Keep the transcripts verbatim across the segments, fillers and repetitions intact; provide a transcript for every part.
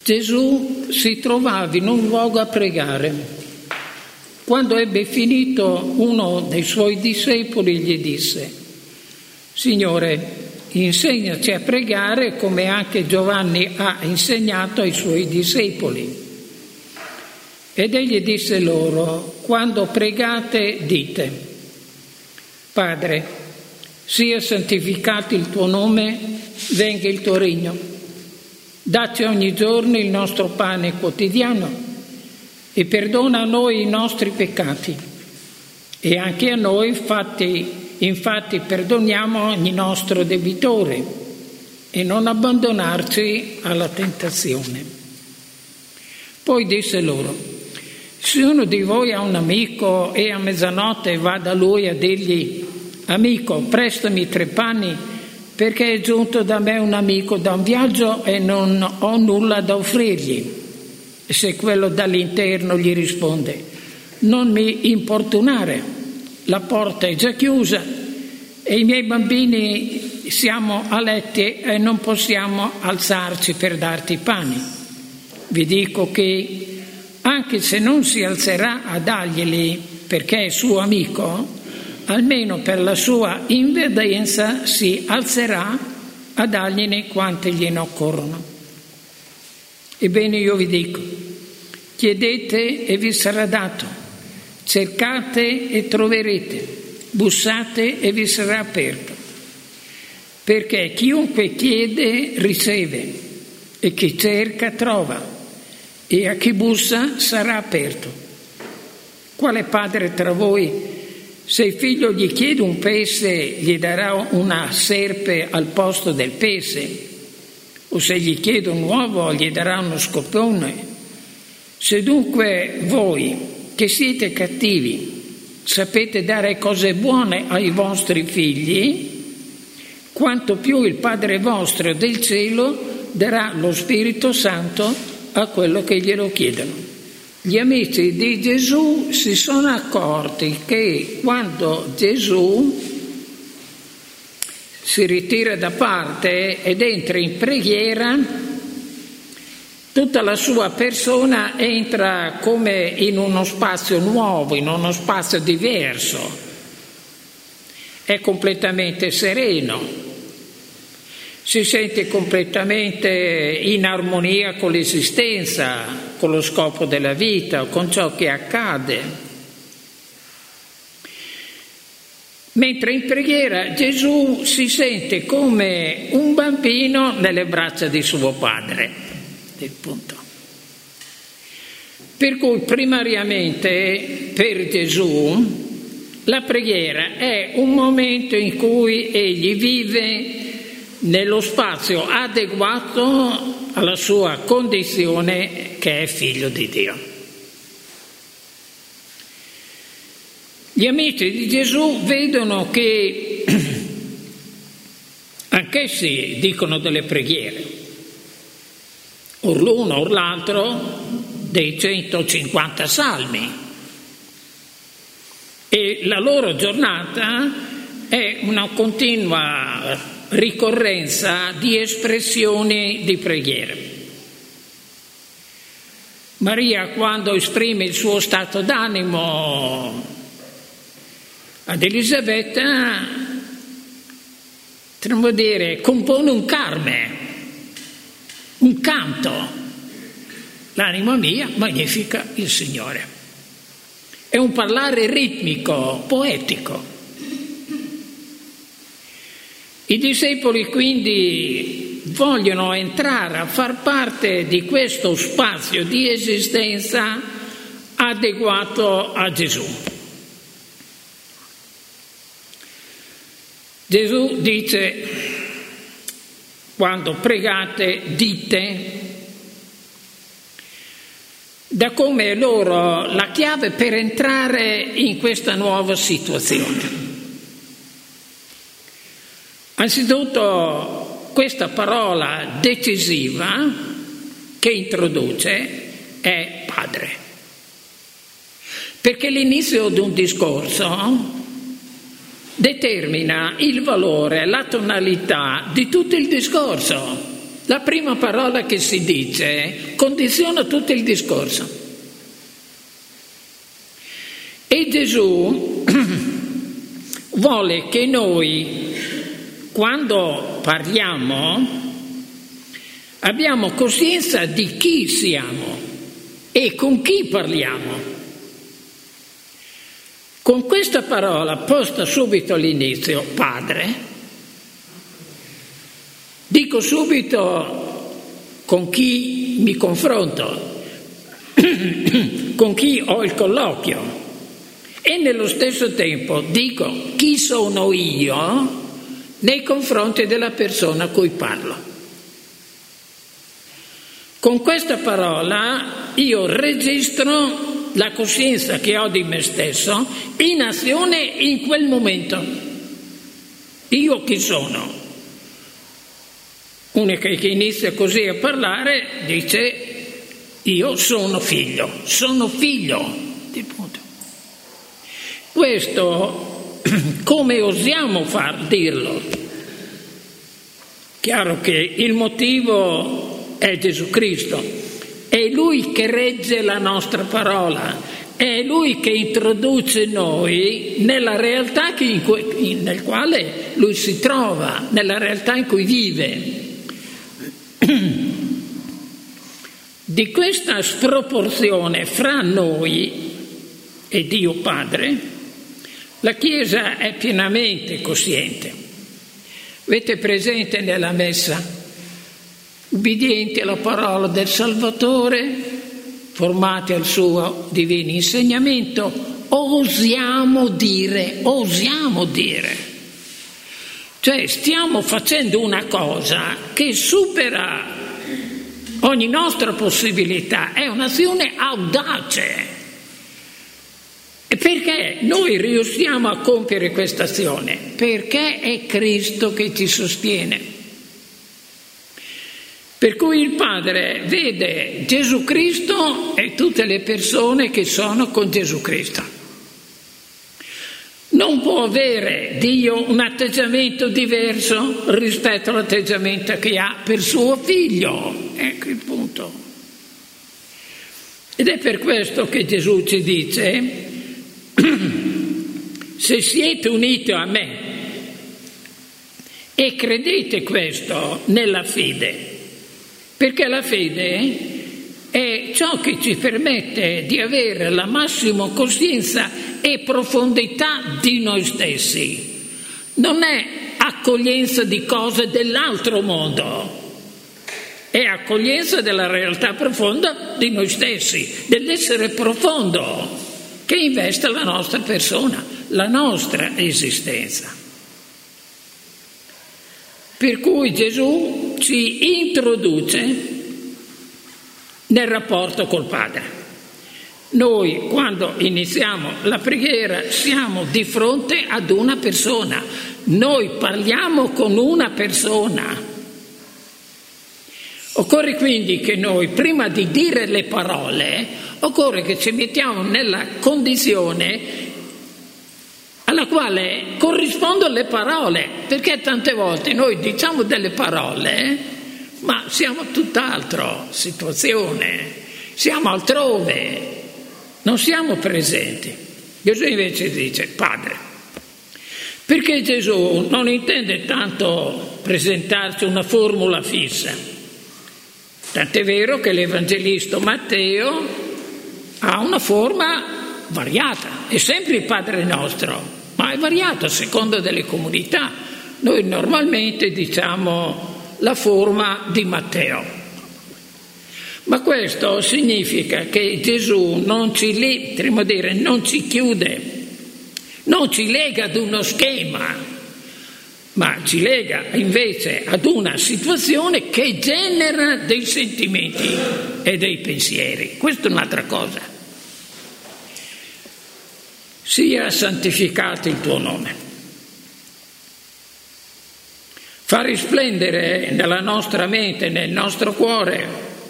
Gesù si trovava in un luogo a pregare. Quando ebbe finito, uno dei suoi discepoli gli disse: Signore, insegnaci a pregare come anche Giovanni ha insegnato ai suoi discepoli. Ed egli disse loro: quando pregate dite: Padre, sia santificato il tuo nome, venga il tuo regno. Dacci ogni giorno il nostro pane quotidiano e perdona a noi i nostri peccati e anche a noi fatti, infatti perdoniamo ogni nostro debitore e non abbandonarci alla tentazione. Poi disse loro: se uno di voi ha un amico e a mezzanotte va da lui a dirgli: amico, prestami tre panni perché è giunto da me un amico da un viaggio e non ho nulla da offrirgli. E se quello dall'interno gli risponde: non mi importunare, la porta è già chiusa e i miei bambini siamo a letti e non possiamo alzarci per darti i pani, vi dico che anche se non si alzerà a darglieli perché è suo amico, almeno per la sua invenienza si alzerà a dargliene quante gliene occorrono. Ebbene io vi dico: chiedete e vi sarà dato, cercate e troverete, bussate e vi sarà aperto. Perché chiunque chiede riceve, e chi cerca trova, e a chi bussa sarà aperto. Quale padre tra voi, se il figlio gli chiede un pesce, gli darà una serpe al posto del pesce? O se gli chiede un uovo, gli darà uno scorpione? Se dunque voi, che siete cattivi, sapete dare cose buone ai vostri figli, quanto più il Padre vostro del cielo darà lo Spirito Santo a quello che glielo chiedono. Gli amici di Gesù si sono accorti che quando Gesù si ritira da parte ed entra in preghiera, tutta la sua persona entra come in uno spazio nuovo, in uno spazio diverso. È completamente sereno, si sente completamente in armonia con l'esistenza, con lo scopo della vita, con ciò che accade. Mentre in preghiera Gesù si sente come un bambino nelle braccia di suo padre. Il punto. Per cui primariamente per Gesù la preghiera è un momento in cui egli vive nello spazio adeguato alla sua condizione che è figlio di Dio. Gli amici di Gesù vedono che anch'essi dicono delle preghiere, or l'uno or l'altro dei centocinquanta salmi, e la loro giornata è una continua ricorrenza di espressioni di preghiera. Maria, quando esprime il suo stato d'animo ad Elisabetta, potremmo dire, compone un carme, un canto. L'anima mia magnifica il Signore. È un parlare ritmico, poetico. I discepoli quindi vogliono entrare a far parte di questo spazio di esistenza adeguato a Gesù. Gesù dice: quando pregate dite, da come loro la chiave per entrare in questa nuova situazione. Anzitutto questa parola decisiva che introduce è Padre, perché l'inizio di un discorso determina il valore, la tonalità di tutto il discorso. La prima parola che si dice condiziona tutto il discorso. E Gesù vuole che noi, quando parliamo, abbiamo coscienza di chi siamo e con chi parliamo. Con questa parola posta subito all'inizio, Padre, dico subito con chi mi confronto, con chi ho il colloquio, e nello stesso tempo dico chi sono io nei confronti della persona a cui parlo. Con questa parola io registro la coscienza che ho di me stesso in azione in quel momento. Io chi sono? Uno che inizia così a parlare dice io sono figlio, sono figlio, di punto. Questo come osiamo far dirlo? Chiaro che il motivo è Gesù Cristo, è Lui che regge la nostra parola, è Lui che introduce noi nella realtà che in cui, nel quale Lui si trova, nella realtà in cui vive. Di questa sproporzione fra noi e Dio Padre la Chiesa è pienamente cosciente. Avete presente nella messa? Ubbidienti alla parola del Salvatore, formati al suo divino insegnamento, osiamo dire, osiamo dire. Cioè stiamo facendo una cosa che supera ogni nostra possibilità, è un'azione audace. E perché noi riusciamo a compiere questa azione? Perché è Cristo che ci sostiene. Per cui il Padre vede Gesù Cristo e tutte le persone che sono con Gesù Cristo. Non può avere Dio un atteggiamento diverso rispetto all'atteggiamento che ha per suo figlio. Ecco il punto. Ed è per questo che Gesù ci dice: se siete uniti a me e credete questo nella fede, perché la fede è ciò che ci permette di avere la massima coscienza e profondità di noi stessi. Non è accoglienza di cose dell'altro mondo, è accoglienza della realtà profonda di noi stessi, dell'essere profondo che investe la nostra persona, la nostra esistenza. Per cui Gesù ci introduce nel rapporto col Padre. Noi quando iniziamo la preghiera siamo di fronte ad una persona, noi parliamo con una persona. Occorre quindi che noi, prima di dire le parole, occorre che ci mettiamo nella condizione alla quale corrispondono le parole, perché tante volte noi diciamo delle parole, ma siamo tutt'altro situazione, siamo altrove, non siamo presenti. Gesù invece dice Padre, perché Gesù non intende tanto presentarci una formula fissa. Tant'è vero che l'Evangelista Matteo ha una forma variata, è sempre il Padre nostro, ma è variato a seconda delle comunità. Noi normalmente diciamo la forma di Matteo. Ma questo significa che Gesù non ci, potremmo dire, non ci chiude, non ci lega ad uno schema, ma ci lega invece ad una situazione che genera dei sentimenti e dei pensieri. Questa è un'altra cosa. Sia santificato il tuo nome. Fa risplendere nella nostra mente, nel nostro cuore,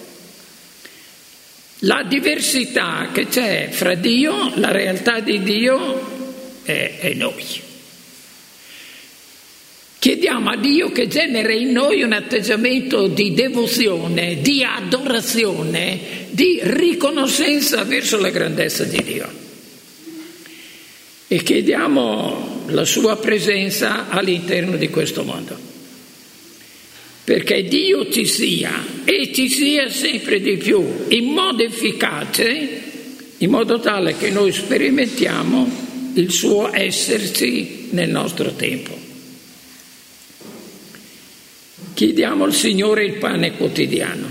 la diversità che c'è fra Dio, la realtà di Dio e, e noi. chiediamo a Dio che generi in noi un atteggiamento di devozione, di adorazione, di riconoscenza verso la grandezza di Dio. E chiediamo la sua presenza all'interno di questo mondo. Perché Dio ci sia e ci sia sempre di più, in modo efficace, in modo tale che noi sperimentiamo il suo esserci nel nostro tempo. Chiediamo al Signore il pane quotidiano.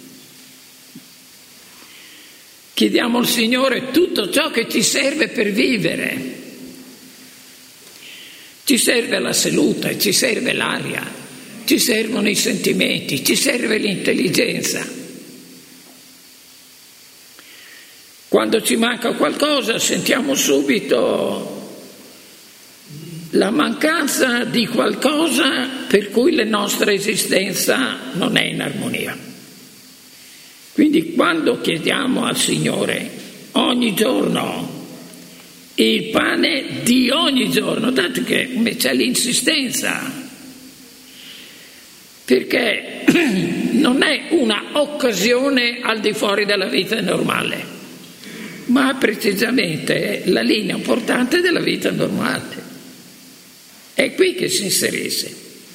Chiediamo al Signore tutto ciò che ci serve per vivere. Ci serve la salute, ci serve l'aria, ci servono i sentimenti, ci serve l'intelligenza. Quando ci manca qualcosa sentiamo subito la mancanza di qualcosa per cui la nostra esistenza non è in armonia. Quindi quando chiediamo al Signore ogni giorno il pane di ogni giorno, dato che c'è l'insistenza, perché non è una occasione al di fuori della vita normale, ma precisamente la linea portante della vita normale. È qui che si inserisce.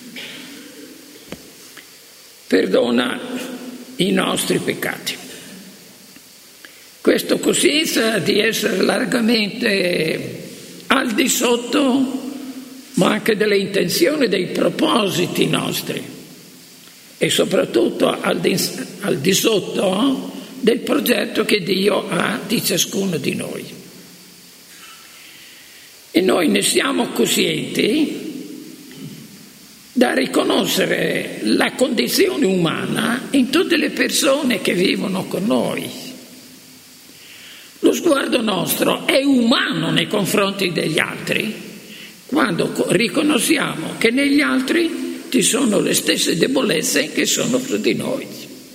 Perdona i nostri peccati. Questa coscienza di essere largamente al di sotto, ma anche delle intenzioni, dei propositi nostri, e soprattutto al di, al di sotto del progetto che Dio ha di ciascuno di noi. E noi ne siamo coscienti da riconoscere la condizione umana in tutte le persone che vivono con noi. Lo sguardo nostro è umano nei confronti degli altri quando riconosciamo che negli altri ci sono le stesse debolezze che sono fra di noi.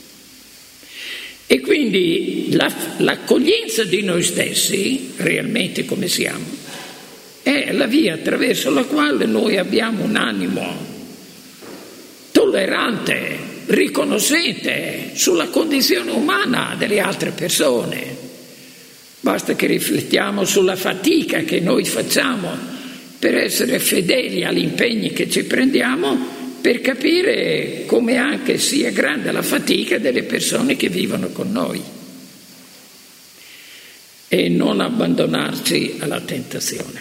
E quindi la, l'accoglienza di noi stessi, realmente come siamo, è la via attraverso la quale noi abbiamo un animo tollerante, riconoscente sulla condizione umana delle altre persone. Basta che riflettiamo sulla fatica che noi facciamo per essere fedeli agli impegni che ci prendiamo, per capire come anche sia grande la fatica delle persone che vivono con noi. E non abbandonarci alla tentazione.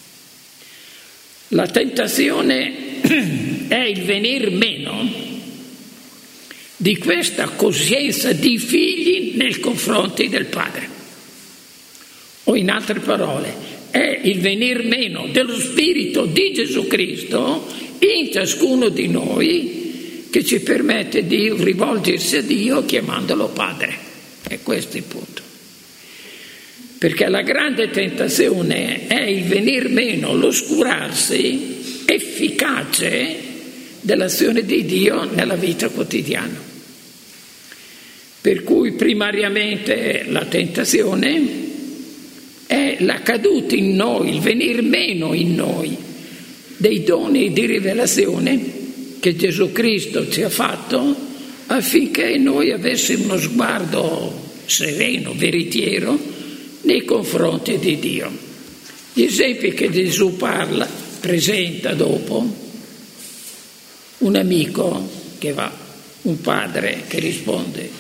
La tentazione è il venir meno di questa coscienza di figli nei confronti del Padre. O in altre parole, è il venir meno dello Spirito di Gesù Cristo in ciascuno di noi che ci permette di rivolgersi a Dio chiamandolo Padre. E questo è il punto. Perché la grande tentazione è il venir meno, l'oscurarsi efficace dell'azione di Dio nella vita quotidiana. Per cui primariamente la tentazione è la caduta in noi, il venir meno in noi dei doni di rivelazione che Gesù Cristo ci ha fatto affinché noi avessimo uno sguardo sereno, veritiero nei confronti di Dio. Gli esempi che Gesù parla, presenta dopo, un amico che va, un padre che risponde,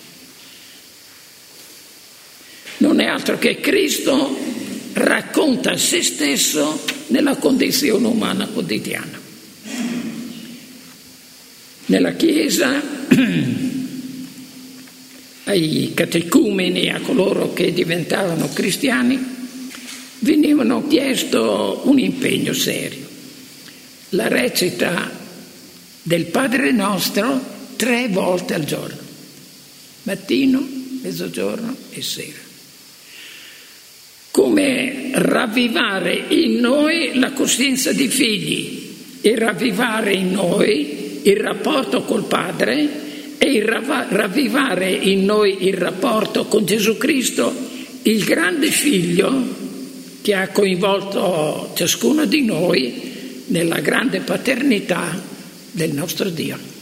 non è altro che Cristo racconta se stesso nella condizione umana quotidiana. Nella Chiesa, ai catecumeni, a coloro che diventavano cristiani, venivano chiesto un impegno serio, la recita del Padre Nostro tre volte al giorno, mattino, mezzogiorno e sera. Come ravvivare in noi la coscienza di figli e ravvivare in noi il rapporto col Padre e il ravvivare in noi il rapporto con Gesù Cristo, il grande Figlio che ha coinvolto ciascuno di noi nella grande paternità del nostro Dio.